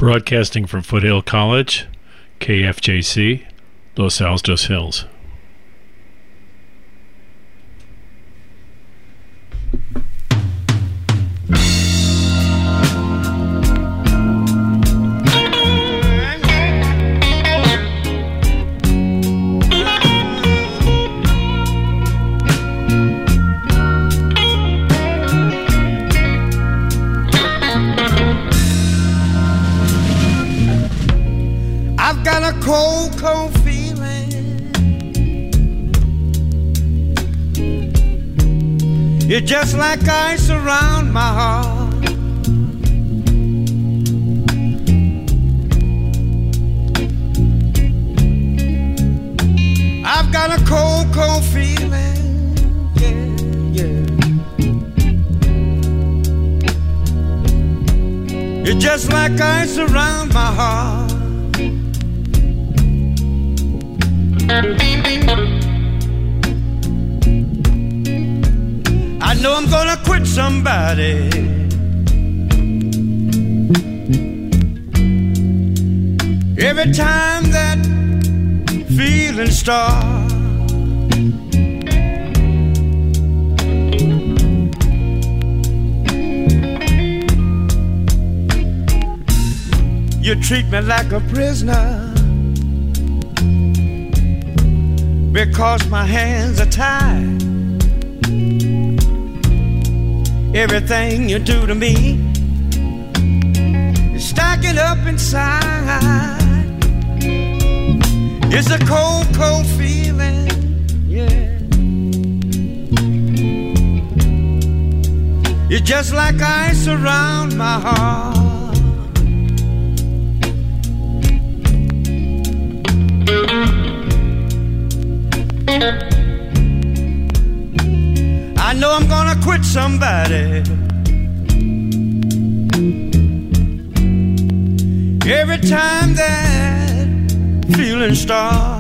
Broadcasting from Foothill College, KFJC, Los Altos Hills. Cold feeling. You're just like ice around my heart. I've got a cold feeling. Yeah. You're just like ice around my heart. I know I'm gonna quit somebody. Every time that feeling starts, you treat me like a prisoner. Because my hands are tied. Everything you do to me is stacking up inside. It's a cold feeling, yeah. You're just like ice around my heart. I know I'm gonna quit somebody. Every time that feeling starts,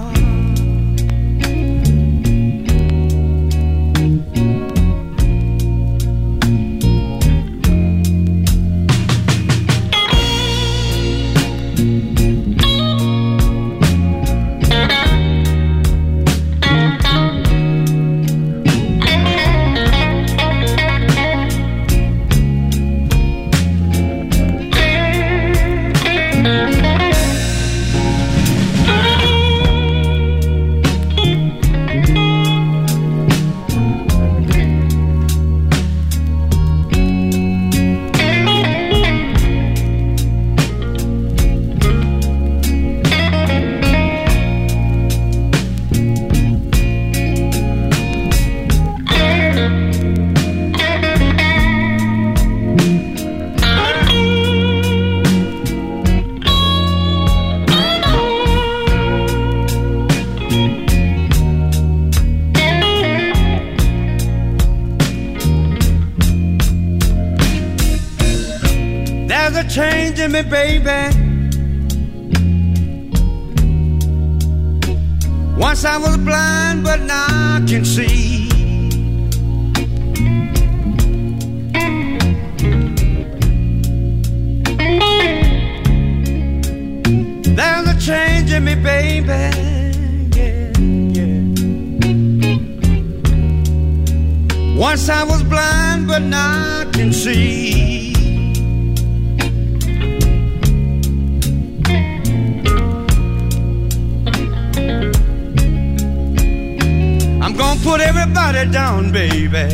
changing me, baby. Once I was blind, but now I can see. There's a change in me, baby. Yeah. Once I was blind, but now I can see. I'm gonna put everybody down, baby,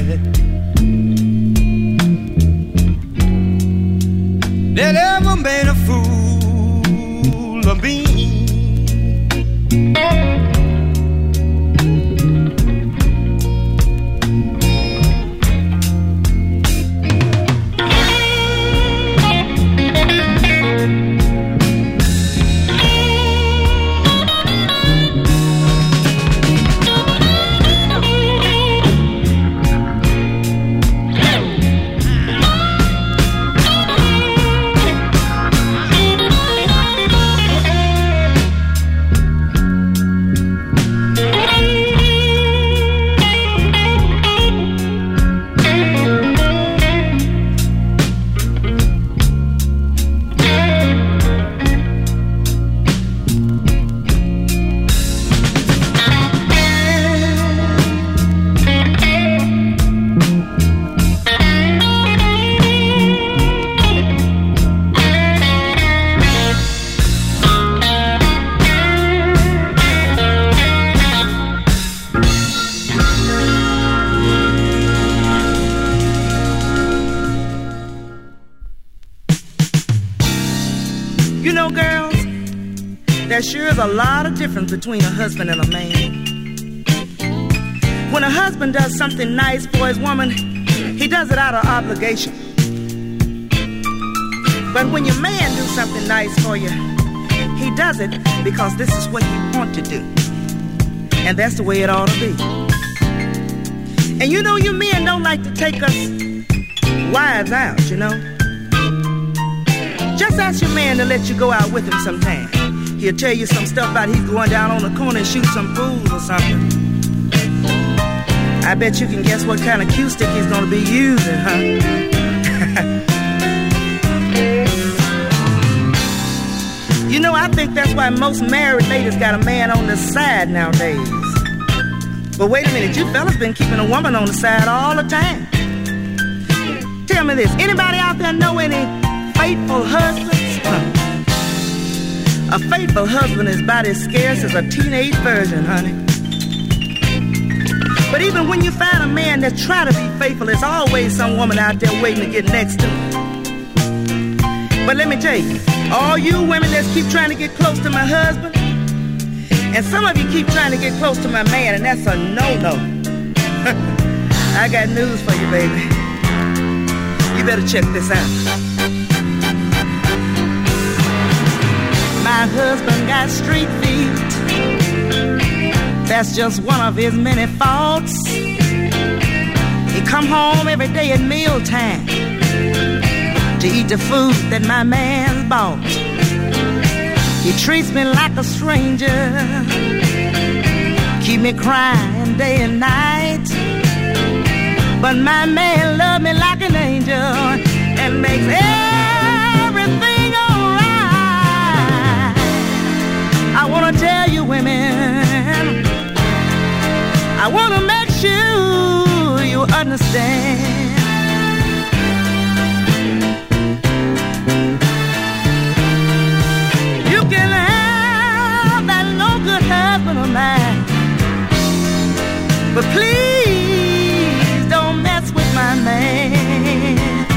that ever made a fool of me. there sure is a lot of difference between a husband and a man. When a husband does something nice for his woman, he does it out of obligation. But when your man do something nice for you, he does it because this is what he wants to do. And that's the way it ought to be. And you know, you men don't like to take us wives out, you know. Just ask your man to let you go out with him sometime. He'll tell you some stuff about he's going down on the corner and shoot some fools or something. I bet you can guess what kind of cue stick he's gonna be using, huh? You know, I think that's why most married ladies got a man on the side nowadays. But wait a minute, you fellas been keeping a woman on the side all the time. Tell me this, anybody out there know any faithful husbands? A faithful husband is about as scarce as a teenage virgin, honey. But even when you find a man that try to be faithful, there's always some woman out there waiting to get next to him. But let me tell you, all you women that keep trying to get close to my husband, and some of you keep trying to get close to my man, and that's a no-no. I got news for you, baby. You better check this out. My husband got street feet. That's just one of his many faults. He come home every day at mealtime to eat the food that my man bought. He treats me like a stranger, keep me crying day and night. But my man loves me like an angel and makes everything alright. I wanna tell you women, I wanna make sure you understand. You can have that no good husband of mine, but please don't mess with my man.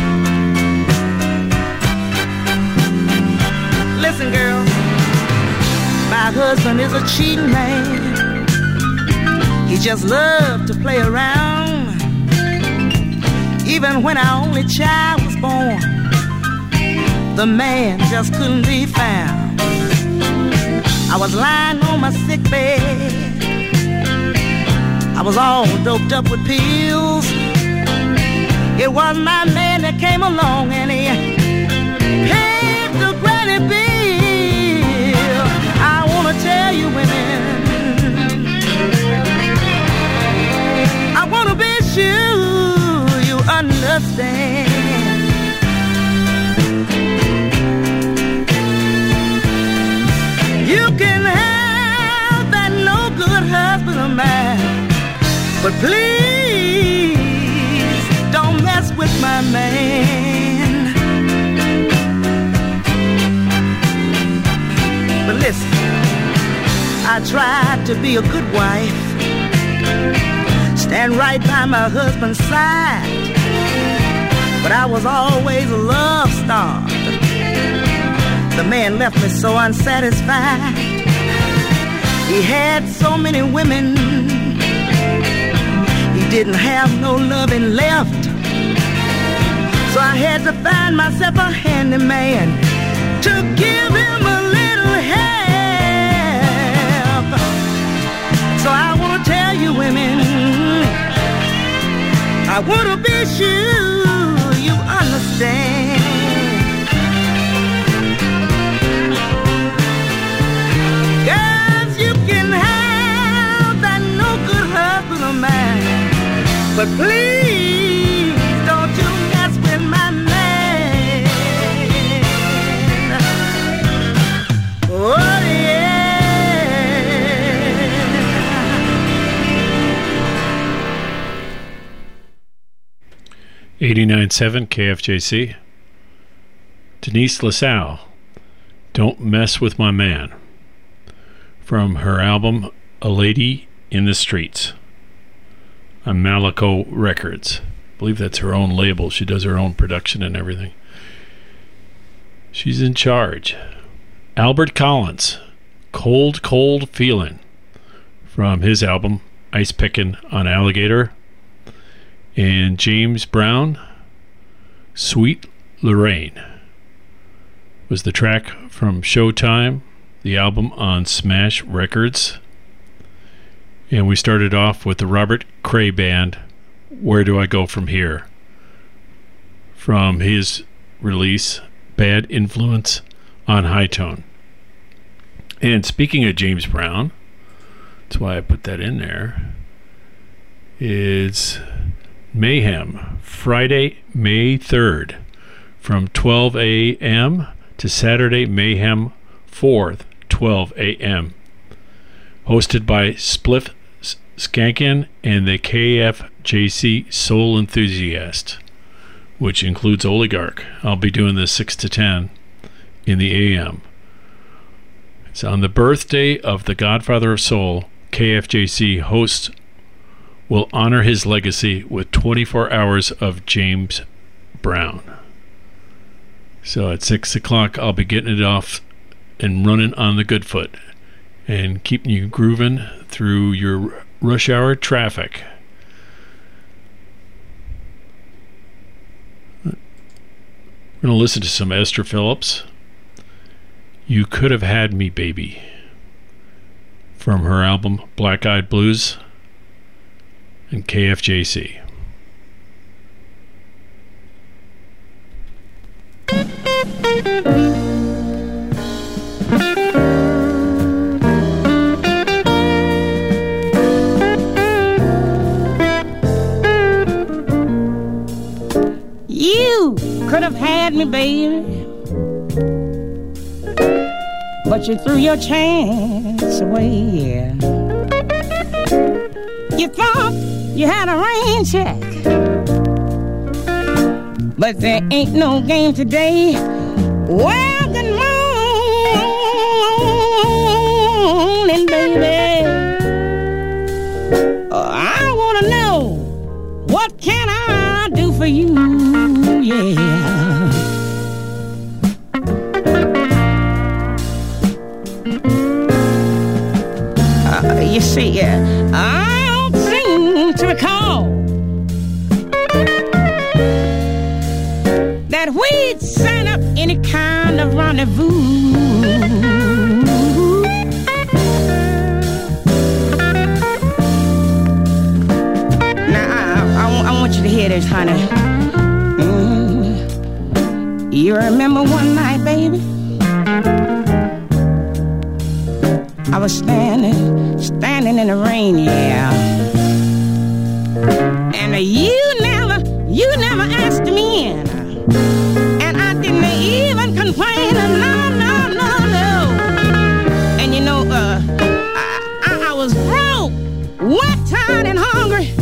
Listen, girl, my husband is a cheating man. He just loved to play around. Even when our only child was born, the man just couldn't be found. I was lying on my sick bed, I was all doped up with pills. It was my man that came along and he paid the granny bill. I wanna tell you women, I wanna be sure you understand. You can have that no good husband of mine, but please don't mess with my man. But listen, I tried to be a good wife, stand right by my husband's side, but I was always a love starved. The man left me so unsatisfied. He had so many women, he didn't have no loving left. So I had to find myself a handyman to give him a little help. So I wanna tell you women, I wanna be sure you understand. Girls, you can have that no good husband of mine, but please don't you mess with my man. Oh yeah. 89.7 KFJC. Denise LaSalle, Don't Mess With My Man, from her album A Lady in the Streets on Malaco Records. I believe that's her own label. She does her own production and everything. She's in charge. Albert Collins, Cold, Cold Feeling from his album Ice Pickin' on Alligator. And James Brown, Sweet Lorraine, was the track from Showtime, the album on Smash Records. And we started off with the Robert Cray Band, Where Do I Go From Here, from his release, Bad Influence on High Tone. And speaking of James Brown, that's why I put that in there, is Mayhem, Friday, May 3rd, from 12 a.m. to Saturday, Mayhem 4th, 12 a.m. Hosted by Spliff Skankin and the KFJC Soul Enthusiast, which includes Oligarch. I'll be doing this 6 to 10 in the a.m. It's on the birthday of the Godfather of Soul. KFJC hosts will honor his legacy with 24 hours of James Brown. So at 6 o'clock, I'll be getting it off and running on the good foot and keeping you grooving through your rush hour traffic. We're going to listen to some Esther Phillips. You Could Have Had Me, Baby, from her album Black Eyed Blues and KFJC. You could have had me, baby, but you threw your chance away. You thought you had a rain check, but there ain't no game today. Well, good morning, baby. I want to know, what can I do for you? Yeah. You see, I don't seem to recall that we'd sign up any kind of rendezvous. Now, I want you to hear this, honey. You remember one night, baby? I was standing in the rain, yeah. And you never asked me in. And I didn't even complain, no. And you know, I was broke, wet, tired, and hungry.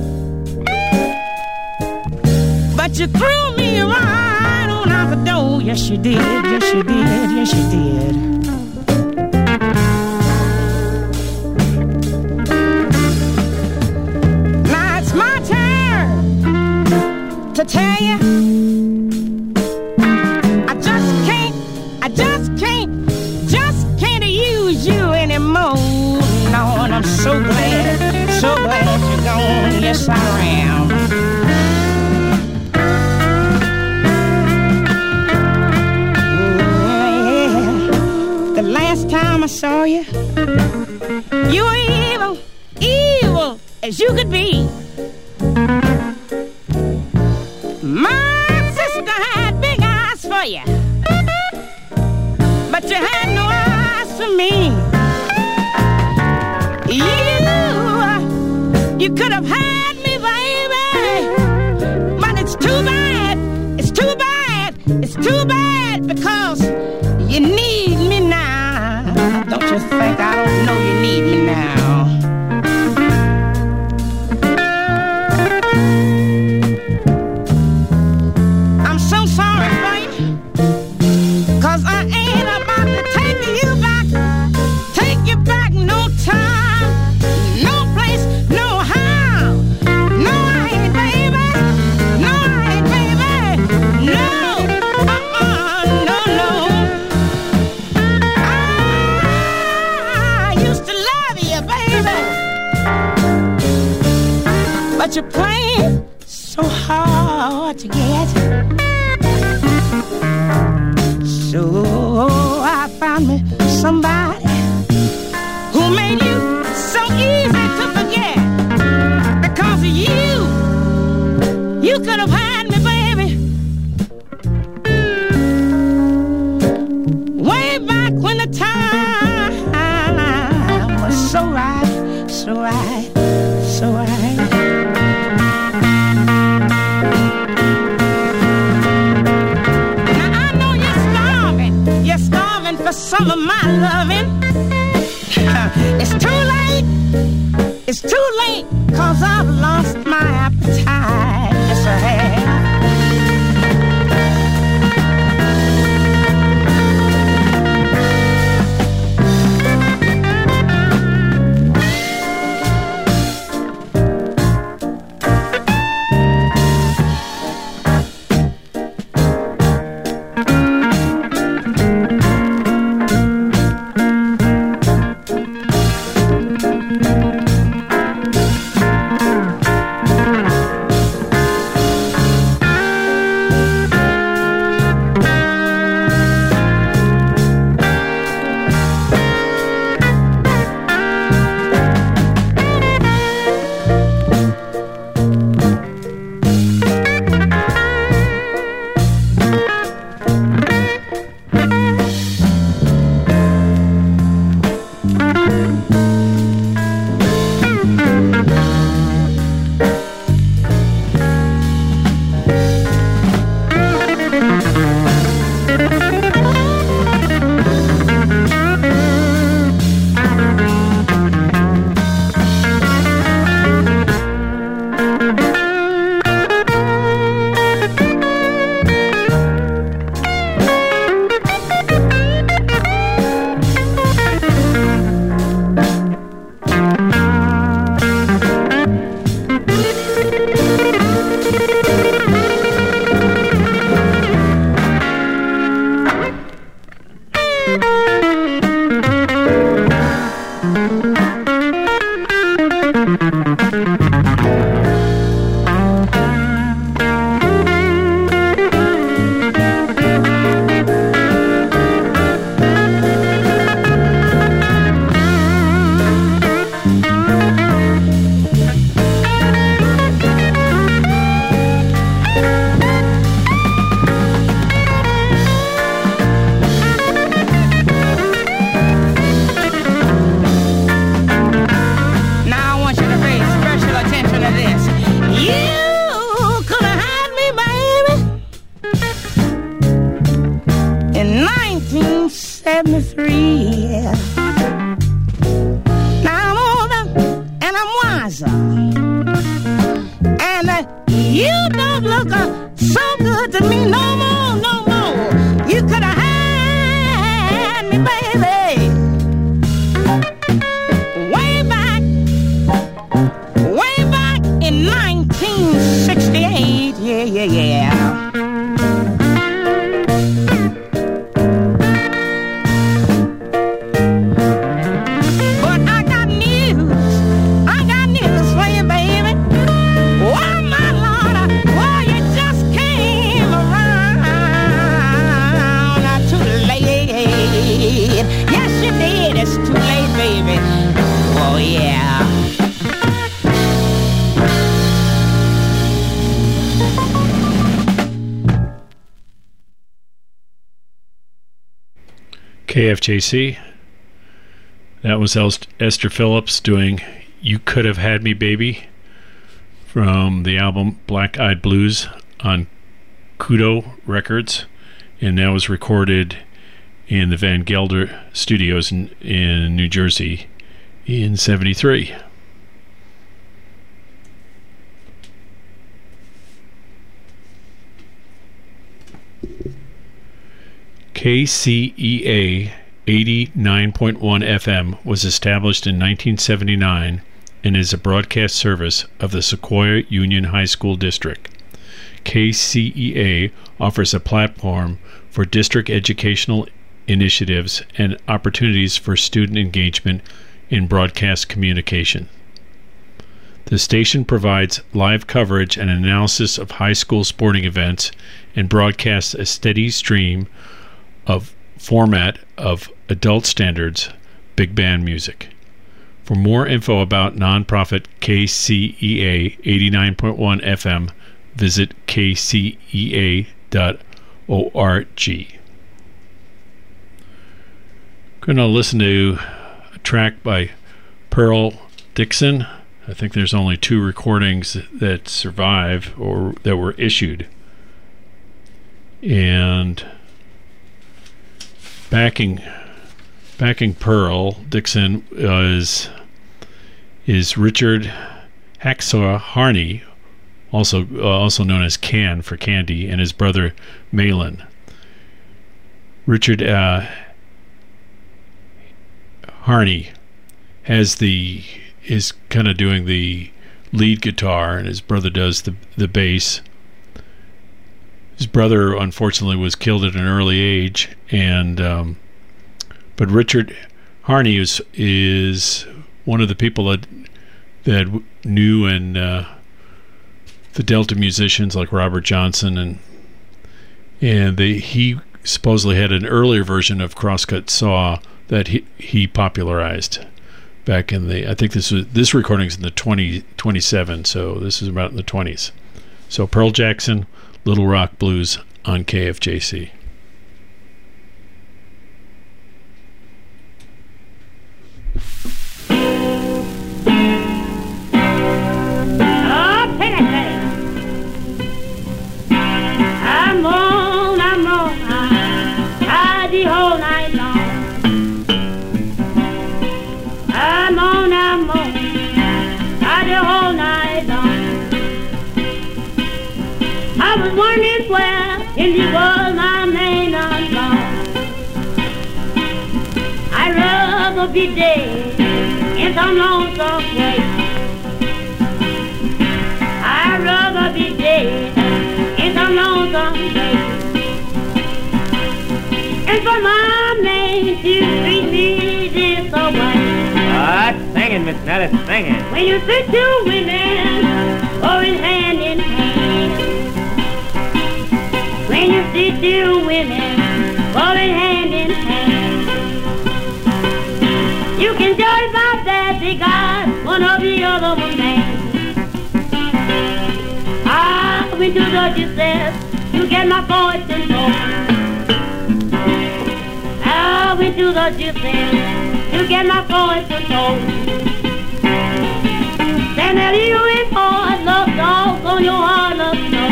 But you threw me right on out the door. Yes, you did, yes, you did, yes, you did. To tell you, I just can't use you anymore. No, and I'm so glad you're gone. Yes, I am. Yeah. The last time I saw you, you were evil as you could be. My sister had big eyes for you, but you had no eyes for me. You could have had me, baby, but it's too bad, because you need me now. Don't you think I don't know you need me now? but you're playing so hard to get. So I found me somebody who made you so easy to forget. Because of you could have had me, baby, way back when the time was so right, so right, so right. Now I know you're starving for some of my loving. It's too late, it's too late, 'cause I've lost my appetite. Yes, I have. KFJC. That was Esther Phillips doing You Could Have Had Me Baby from the album Black Eyed Blues on Kudo Records, and that was recorded in the Van Gelder Studios in New Jersey in 73. KCEA 89.1 FM was established in 1979 and is a broadcast service of the Sequoia Union High School District. KCEA offers a platform for district educational initiatives and opportunities for student engagement in broadcast communication. The station provides live coverage and analysis of high school sporting events and broadcasts a steady stream of format of adult standards big band music. For more info about nonprofit KCEA 89.1 FM, visit kcea.org. Going to listen to a track by Pearl Dickson. I think there's only 2 recordings that survive or that were issued. And backing Pearl Dickson is Richard Hacksaw Harney, also known as Can for Candy, and his brother Malin. Richard Harney is kind of doing the lead guitar, and his brother does the bass. His brother, unfortunately, was killed at an early age, and but Richard Harney is one of the people that knew and the Delta musicians like Robert Johnson, and he supposedly had an earlier version of Crosscut Saw that he popularized back in the, I think this recording's in the 27, so this is about in the 20s. So Pearl Jackson, Little Rock Blues on KFJC. The whole night long. I'm on, the whole night long. I was wondering where in the world my man done gone. I'd rather be dead in some lonesome place. I'd rather be dead in some lonesome place. And for my man to treat me this way. That's singing, Miss Nellis, singing. When you see 2 women going hand in hand. When you see 2 women going hand in hand. You can judge by that they got one of the other one man. I went to the justice to get my voice involved. I went to the justice to get my voice control. Then that you and boys love dogs on your heart love snow.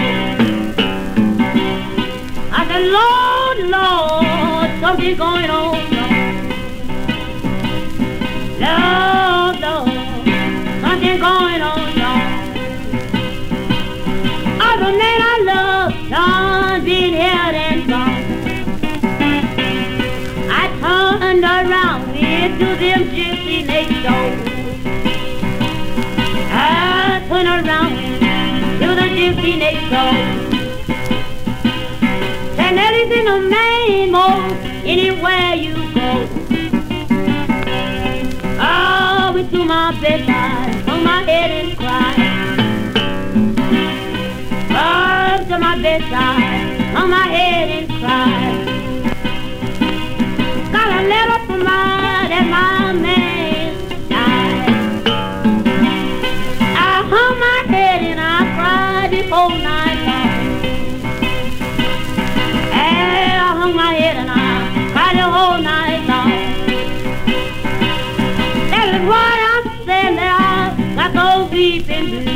I said, Lord, Lord, something's going on. Lord, Lord, something's going on. Other men I love, done been held and gone. Turned around into them gypsy next door. I turned around to the gypsy next door. And anything a man more anywhere you go. I went to my bedside, hung my head and cried. Up to my bedside, hung my head and cried. Got a letter from that my man died. I hung my head and I cried the whole night long. And I hung my head and I cried the whole night long. That is why I'm saying that I got those weeping blues.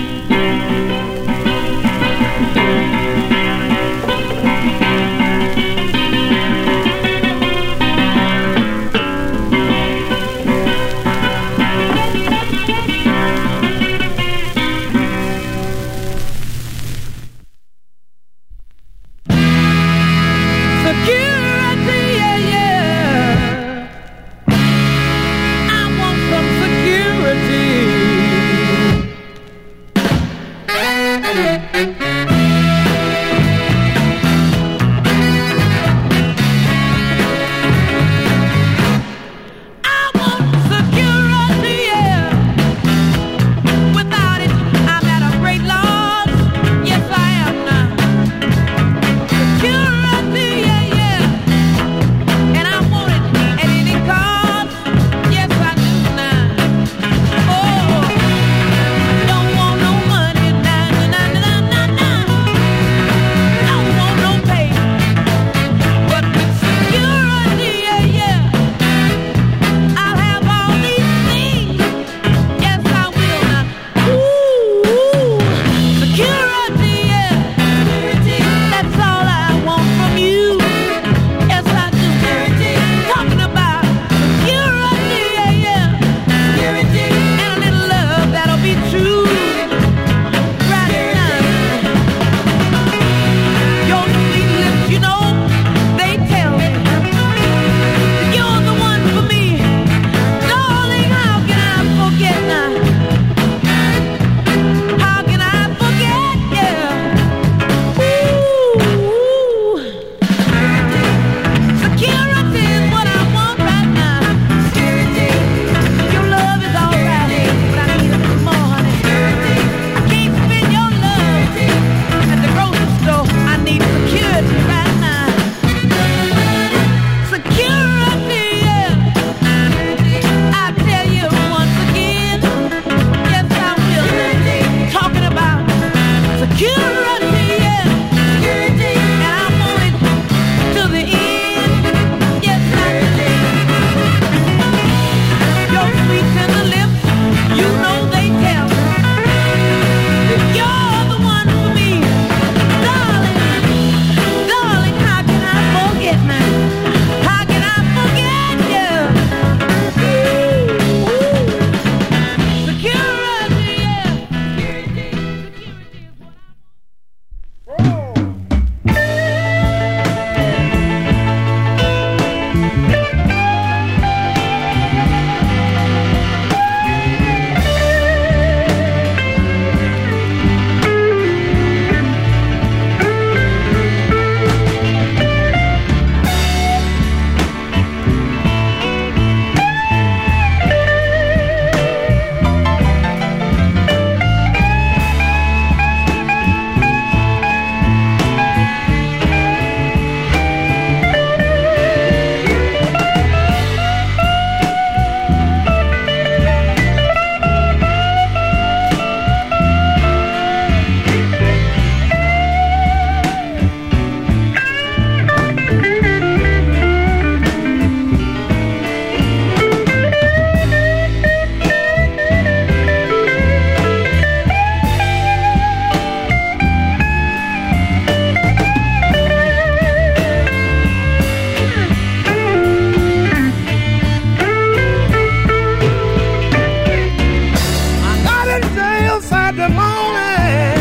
in jail Saturday morning,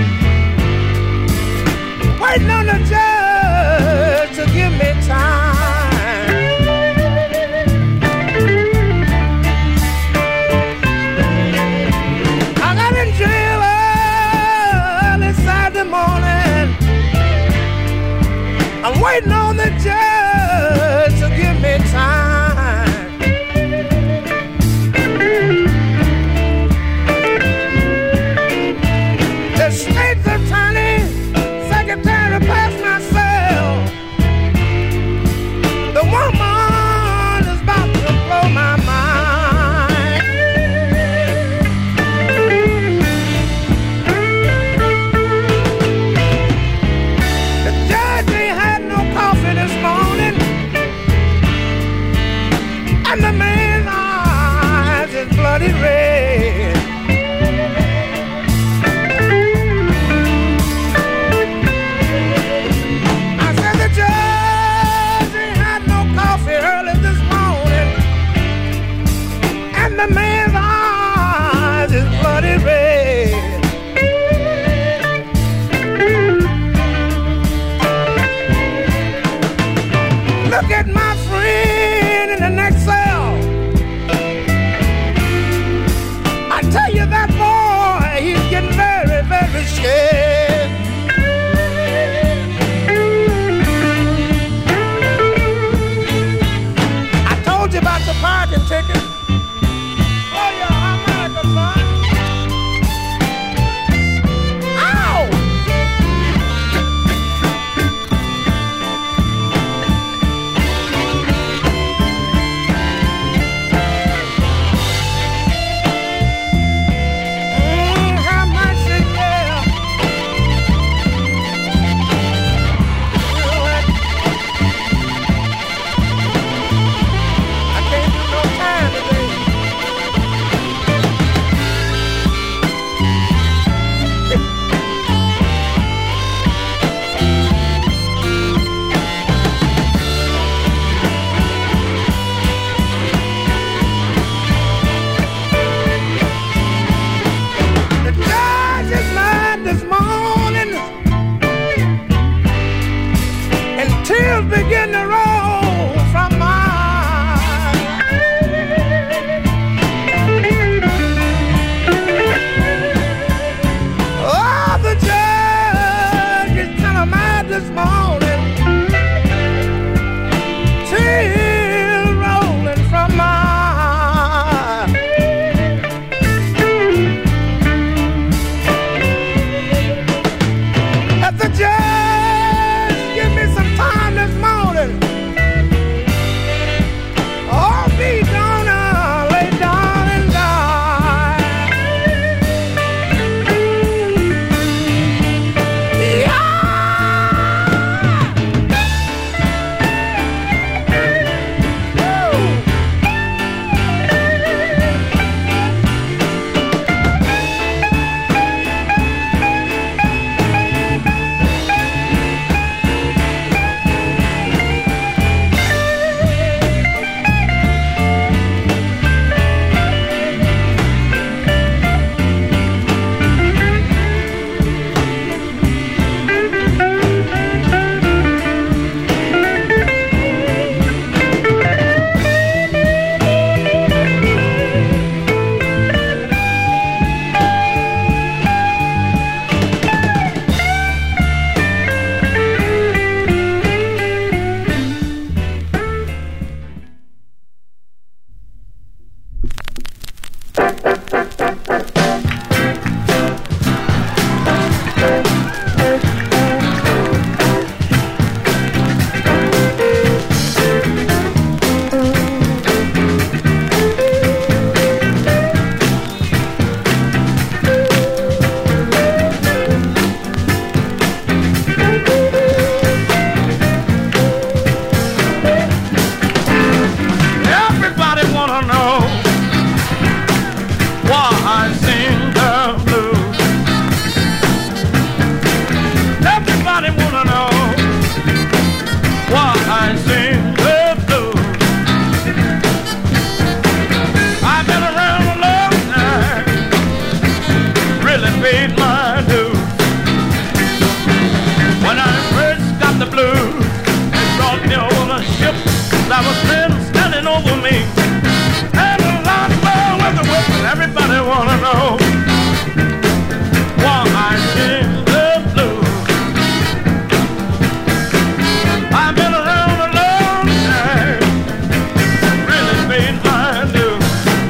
waiting on the judge to give me time. I got in jail early Saturday morning. I'm waiting on the judge to give me time. The state's attorney, secretary past myself. The woman is about to blow my mind. The judge ain't had no coffee this morning. paid my dues. When I first got the blues, they brought me on a ship. There was men standing over me, and a lot more with the whip, and everybody wanna know why I sing the blues. I've been around a long time, really paid my dues.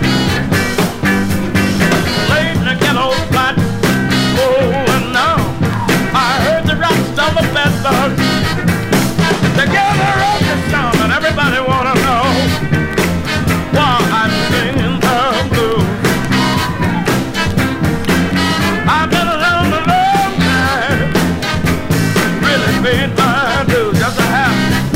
Played in the ghetto flat, oh, and now I heard the rocks of the bed bugs together on this song, and everybody wanna know why I'm singing the blues. I've been around a long time, really paid my dues, just a half.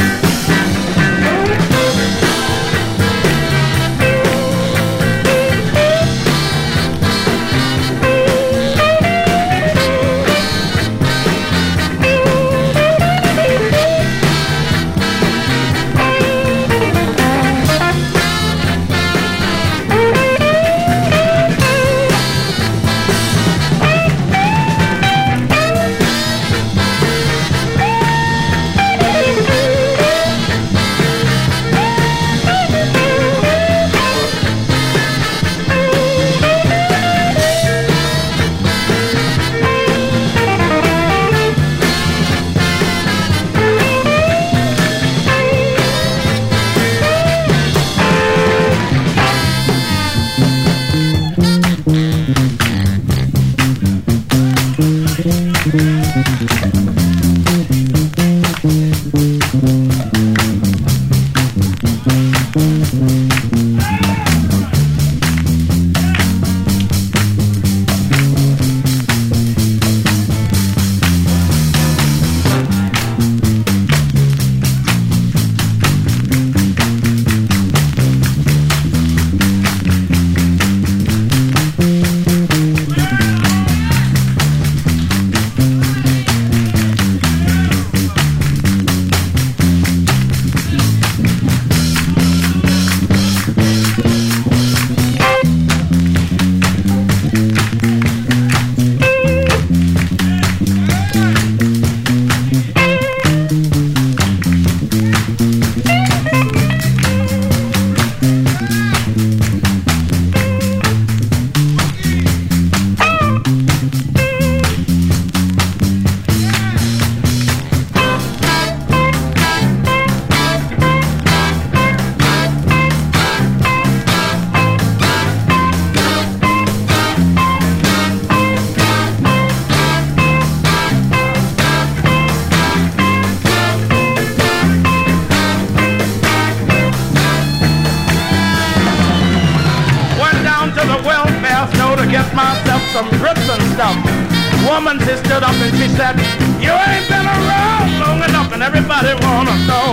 Some grips and stuff. Woman, she stood up and she said, you ain't been around long enough, and everybody wanna know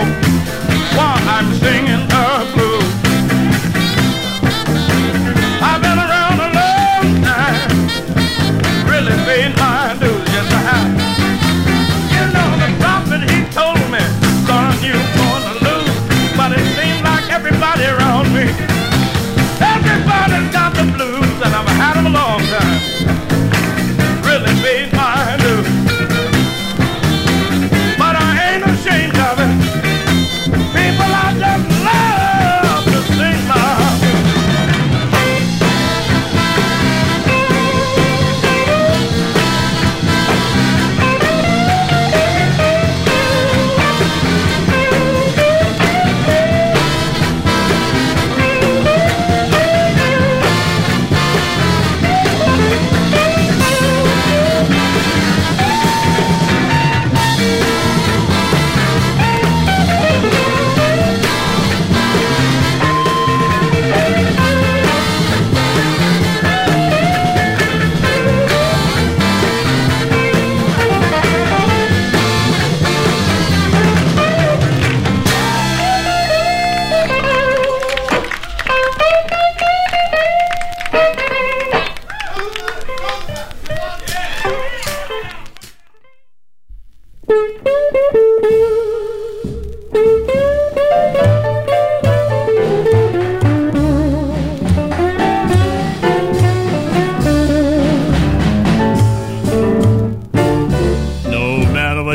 why I'm singing the blues. I've been around a long time, really paid my dues, yes I have. You know the prophet, he told me, son, you're gonna lose, but it seems like everybody around me, everybody's got the blues, and I've had them a long time. Really paid my dues, but I ain't ashamed of it. People, I just love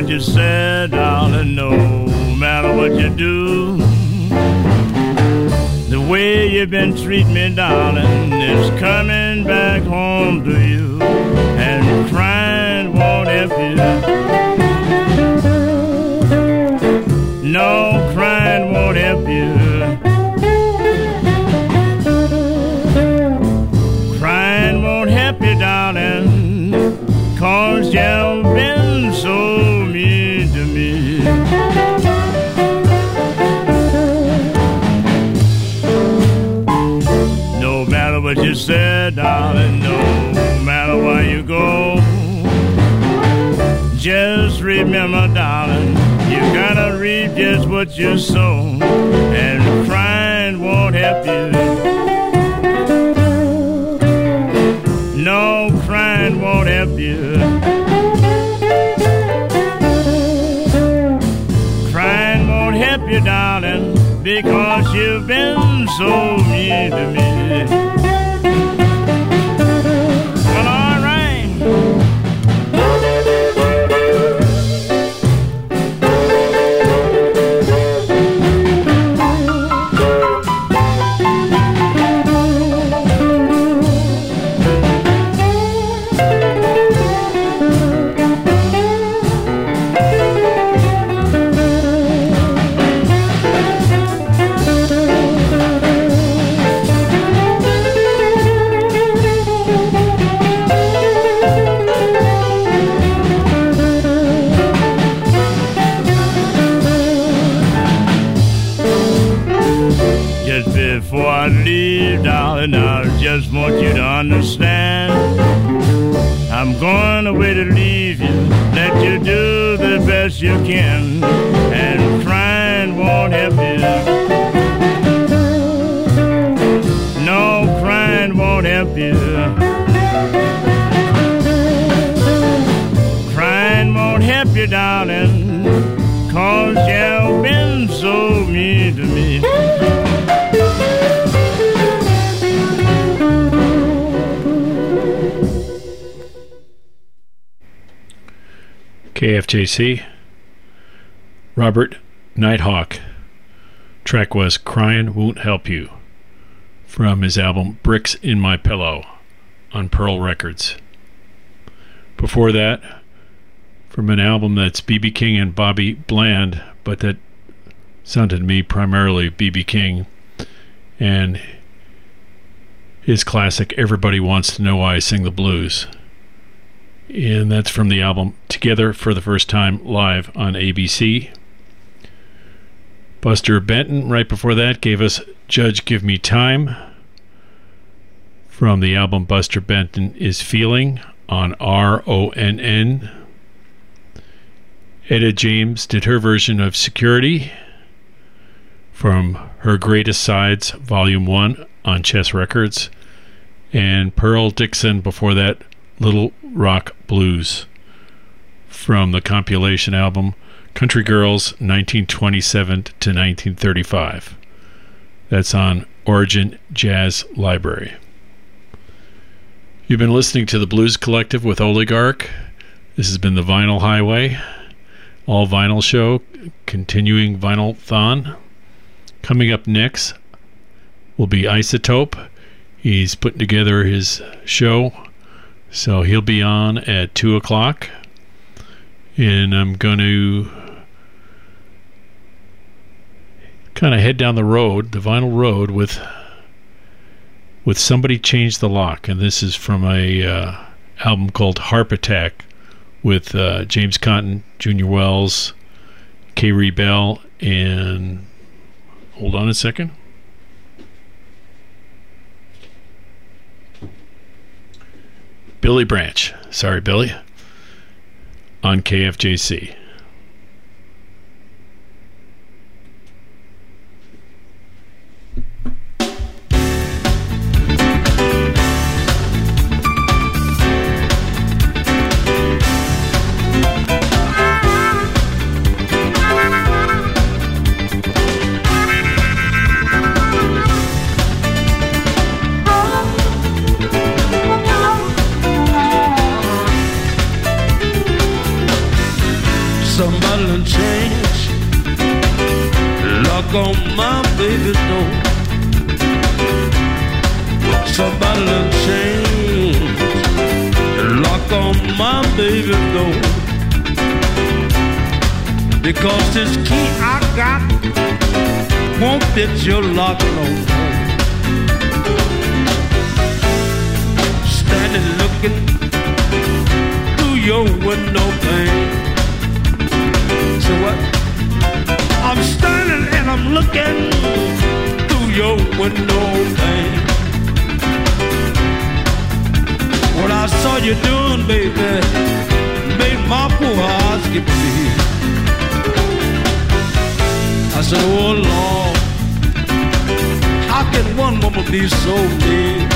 what you said, darling, no matter what you do. The way you've been treating me, darling, is coming back home to you. And crying won't help you. No, crying won't help you. Crying won't help you, darling, 'cause you've been so mean to me. No matter what you said, darling, no matter where you go, just remember, darling, you gotta reap just what you sow, and crying won't help you. No, crying won't help you. Crying won't help you, darling, because you've been so mean to me. Well, all right. Before I leave, darling, I just want you to understand, I'm going away to leave you. Let you do the best you can, and crying won't help you. No, crying won't help you. Crying won't help you, darling, 'cause you've been so mean to me. KFJC, Robert Nighthawk. Track was Crying Won't Help You from his album Bricks in My Pillow on Pearl Records. Before that, from an album that's B.B. King and Bobby Bland, but that sounded to me primarily B.B. King, and his classic Everybody Wants to Know Why I Sing the Blues. And that's from the album Together for the First Time Live on ABC. Buster Benton, right before that, gave us Judge Give Me Time from the album Buster Benton Is Feeling on RONN. Etta James did her version of Security from Her Greatest Sides Volume 1 on Chess Records. And Pearl Dixon before that, Little Rock Blues from the compilation album Country Girls 1927 to 1935. That's on Origin Jazz Library. You've been listening to the Blues Collective with Oligarch. This has been the Vinyl Highway, all vinyl show, continuing Vinyl-thon. Coming up next will be Isotope. He's putting together his show, so he'll be on at 2 o'clock. And I'm going to kind of head down the road, the vinyl road, with Somebody Change the Lock. And this is from a album called Harp Attack with James Cotton, Junior Wells, K. Ree Bell, and hold on a second. Billy Branch. Sorry, Billy. On KFJC. on my baby's door. Somebody done changed the lock on my baby's door. Because this key I got won't fit your lock no more. Standing looking through your window pane. So what? I'm standing and I'm looking through your window pane. What I saw you doing, baby, made my poor heart skip a beat. I said, oh Lord, how can one woman be so mean?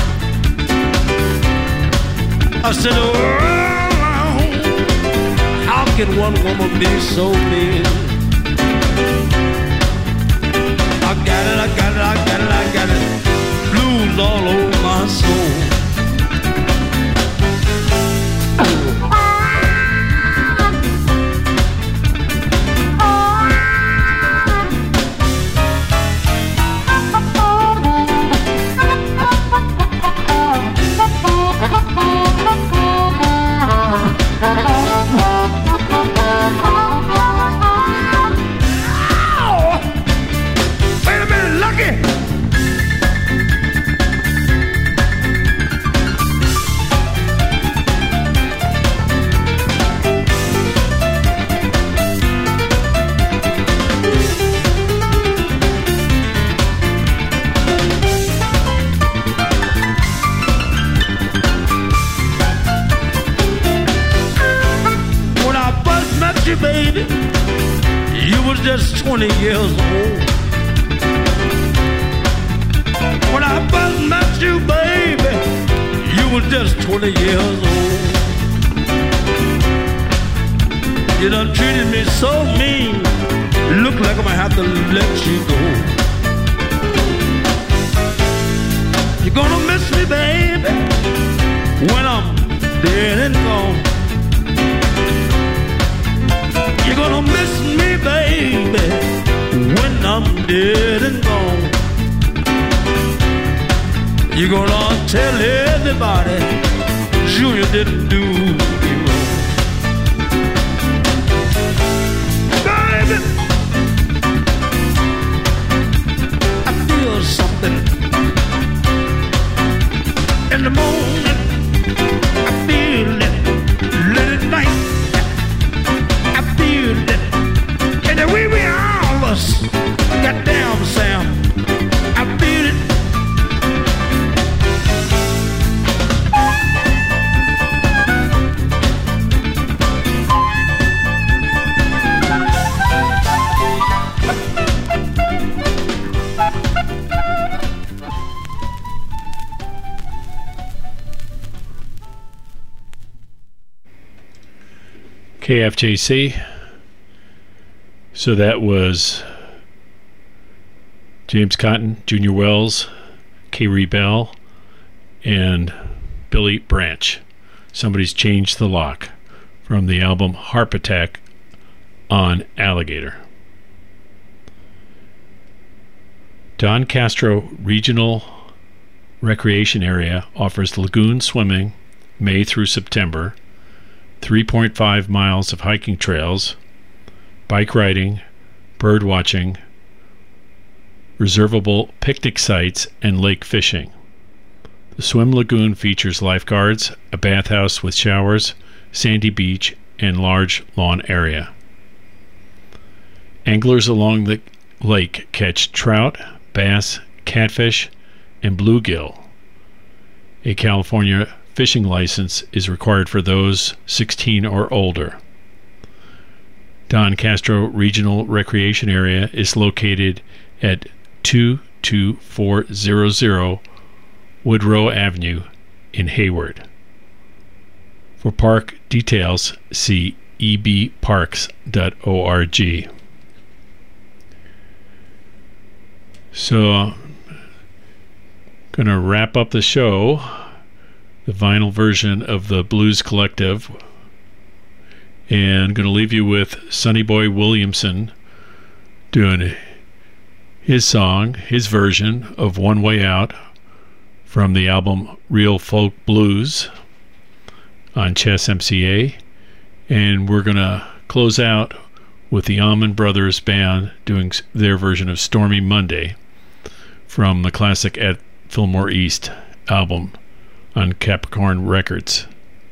I said, oh Lord, how can one woman be so mean? I got it, I got it, I got it, I got it. Blues all over my soul. Baby, you was just 20 years old. When I first met you, baby, you was just 20 years old. You done treated me so mean, look like I'm gonna have to let you go. You're gonna miss me, baby, when I'm dead and gone. You're gonna miss me, baby, when I'm dead and gone. You're gonna tell everybody Junior didn't do me wrong. Baby, I feel something in the morning. I feel it late at night. And the way we all of us got down, Sam, I feel it. KFJC. So that was James Cotton, Junior Wells, K. Bell, and Billy Branch. Somebody's Changed the Lock from the album Harp Attack on Alligator. Don Castro Regional Recreation Area offers lagoon swimming May through September, 3.5 miles of hiking trails, bike riding, bird watching, reservable picnic sites, and lake fishing. The swim lagoon features lifeguards, a bathhouse with showers, sandy beach, and large lawn area. Anglers along the lake catch trout, bass, catfish, and bluegill. A California fishing license is required for those 16 or older. Don Castro Regional Recreation Area is located at 22400 Woodrow Avenue in Hayward. For park details, see ebparks.org. So, going to wrap up the show, the vinyl version of the Blues Collective, and going to leave you with Sonny Boy Williamson doing his song, his version of One Way Out from the album Real Folk Blues on Chess MCA. And we're going to close out with the Allman Brothers Band doing their version of Stormy Monday from the classic At Fillmore East album on Capricorn Records.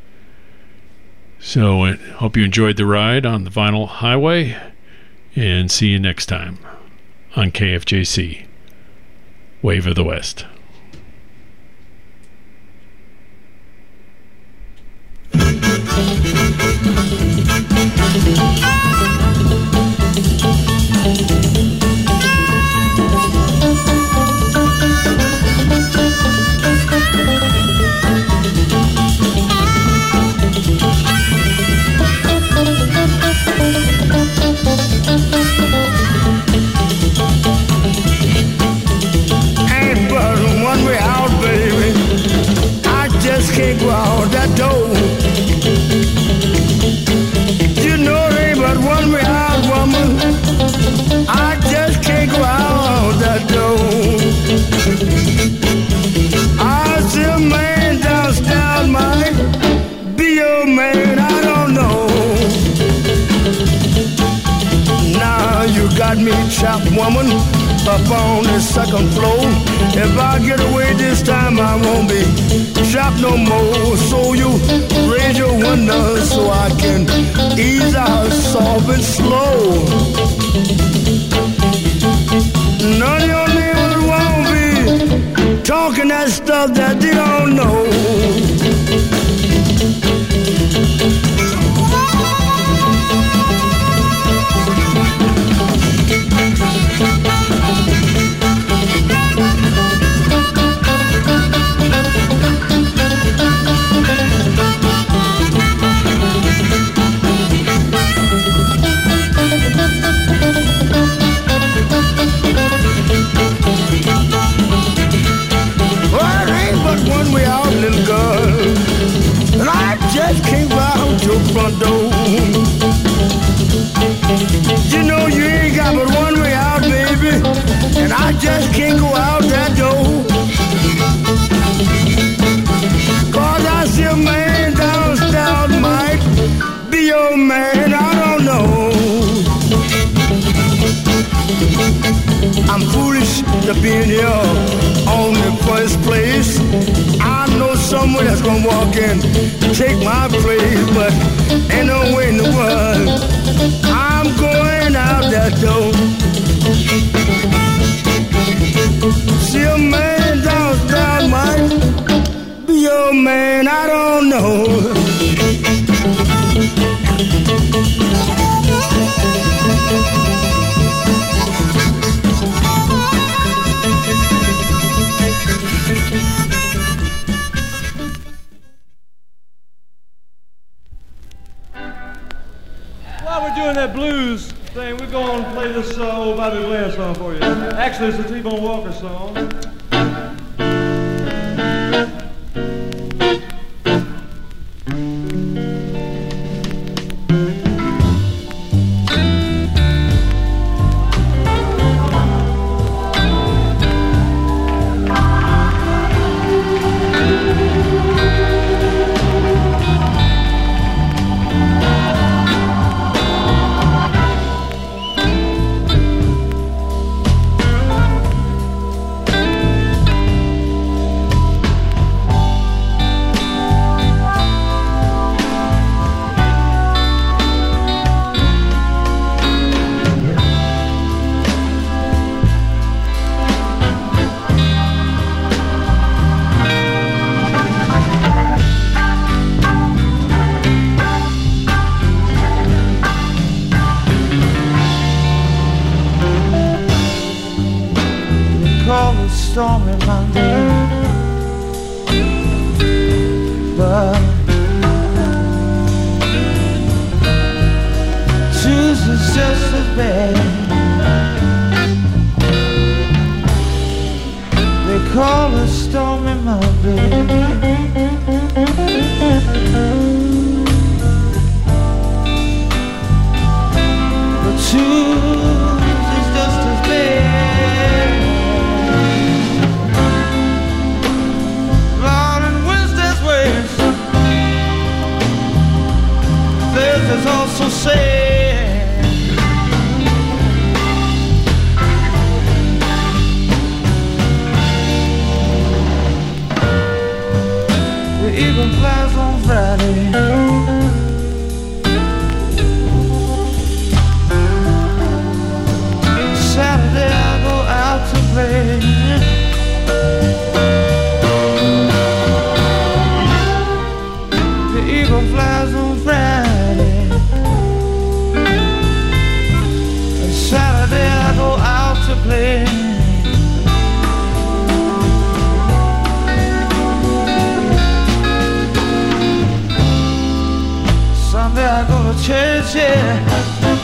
So I hope you enjoyed the ride on the Vinyl Highway, and see you next time on KFJC, Wave of the West. Can't go out that door. You know there ain't but one way out, woman. I just can't go out that door. I see a man downstairs might be your man, I don't know. Now you got me trapped, woman, up on the second floor. If I get away this time, I won't be trapped no more. So you raise your window so I can ease out soft and slow. None of your neighbors won't be talking that stuff that they don't know. Front door. You know you ain't got but one way out, baby, and I just can't go out that door. 'Cause I see a man downstairs might be your man, I don't know. I'm foolish to be in here on the first place. I know someone that's gonna walk in, take my place, but ain't no way in the world I'm going out that door. See a man downstairs might be your man, I don't know. That blues thing, we're going to play this old Bobby Blair song for you. Actually, it's a T-Bone Walker song. Stormy Monday, but Tuesday's just as bad. They call it Stormy Monday, but Tuesday's just as bad. so sad. The eagle flies on Friday. Saturday I go out to play. The eagle flies on Friday. Saturday I go out to play. Sunday I go to church, yeah.